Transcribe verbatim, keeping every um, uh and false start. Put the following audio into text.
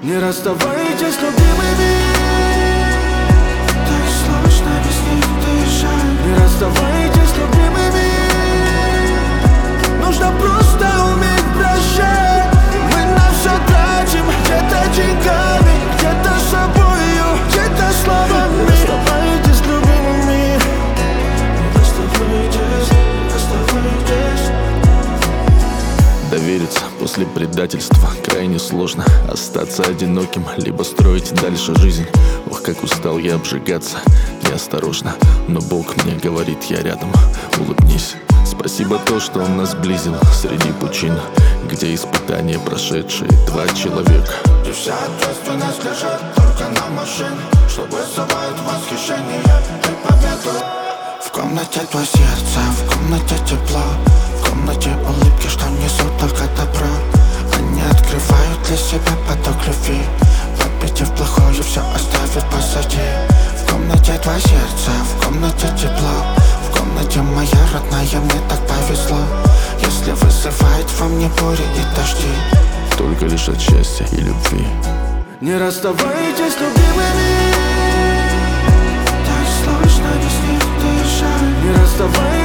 Не расставайтесь с любимыми. Так сложно без них дышать. Не расставайтесь с любимыми. Нужно просто уметь прощать. Мы на все тратим, где-то деньгами, где-то собою, где-то словами. Не расставайтесь с любимыми. Не расставайтесь, не расставайтесь. Довериться после предательства крайне сложно. Остаться одиноким, либо строить дальше жизнь. Ох, как устал я обжигаться неосторожно, но Бог мне говорит, я рядом, улыбнись. Спасибо то, что Он нас сблизил среди пучин, где испытания прошедшие два человека. И вся ответственность лежит только на машин, что вызывает восхищение и победу. В комнате твое сердце, в комнате тепло, в комнате улыбки, что несут только добро. Они открывают для себя поток любви, победив плохое, все оставив позади. В комнате твое сердце, в комнате тепло, в комнате моя родная, мне так повезло. Если вызывает во мне бури и дожди, только лишь от счастья и любви. Не расставайтесь с любимыми. Так сложно без них дышать. Не расставайтесь.